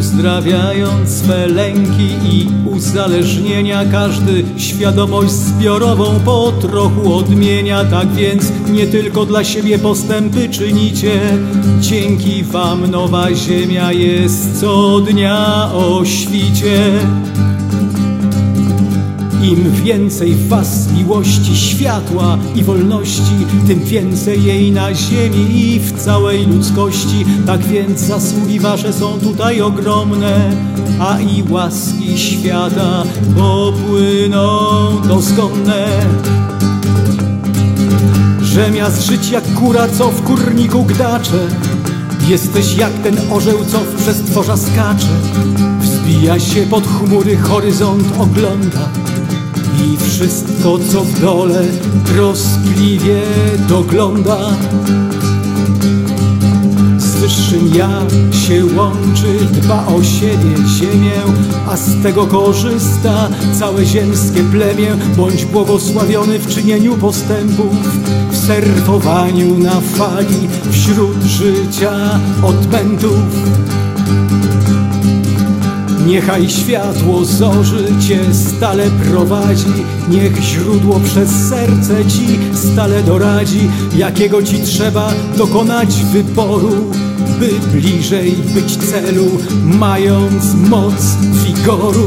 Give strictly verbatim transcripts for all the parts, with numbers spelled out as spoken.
Uzdrawiając swe lęki i uzależnienia, każdy świadomość zbiorową po trochu odmienia. Tak więc nie tylko dla siebie postępy czynicie, dzięki wam nowa ziemia jest co dnia o świcie. Im więcej w was miłości, światła i wolności, tym więcej jej na ziemi i w całej ludzkości. Tak więc zasługi wasze są tutaj ogromne, a i łaski świata popłyną doskonne. Zamiast żyć jak kura, co w kurniku gdacze, jesteś jak ten orzeł, co w przestworza skacze. Wzbija się pod chmury, horyzont ogląda i wszystko, co w dole, troskliwie dogląda. Z wyższym ja się łączy, dba o siebie, ziemię, a z tego korzysta całe ziemskie plemię. Bądź błogosławiony w czynieniu postępów, w surfowaniu na fali, wśród życia odmętów. Niechaj światło zorzy cię stale prowadzi, niech źródło przez serce ci stale doradzi, jakiego ci trzeba dokonać wyboru, by bliżej być celu, mając moc wigoru.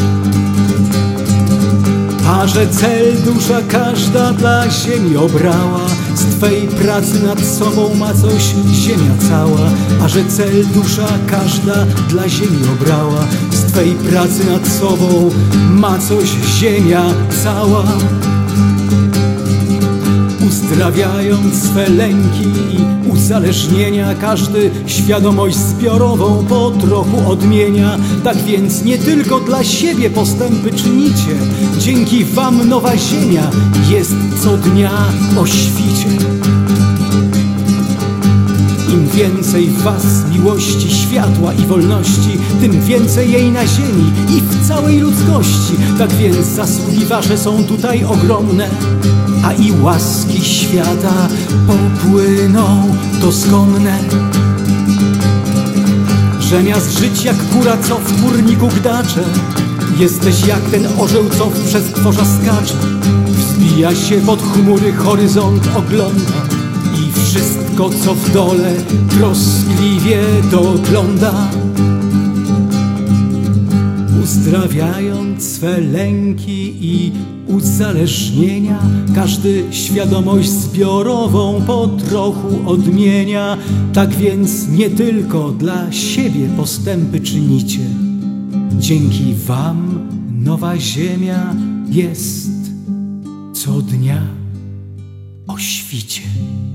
A że cel dusza każda dla ziemi obrała, z twej pracy nad sobą ma coś ziemia cała. A że cel dusza każda dla ziemi obrała, z twej pracy nad sobą ma coś ziemia cała. Uzdrawiając swe lęki i uzależnienia, każdy świadomość zbiorową po trochu odmienia. Tak więc nie tylko dla siebie postępy czynicie, dzięki wam nowa ziemia jest co dnia o świcie. Im więcej w was miłości, światła i wolności, tym więcej jej na ziemi i w całej ludzkości. Tak więc zasługi wasze są tutaj ogromne, a i łaski świata popłyną doskonne. Zamiast żyć jak kura, co w kurniku gdacze, jesteś jak ten orzeł, co w przestworza skacze. Wzbija się pod chmury, horyzont ogląda i wszystko, co w dole, troskliwie dogląda. Uzdrawiając swe lęki i uzależnienia, każdy świadomość zbiorową po trochu odmienia. Tak więc nie tylko dla siebie postępy czynicie, dzięki wam nowa ziemia jest co dnia o świcie.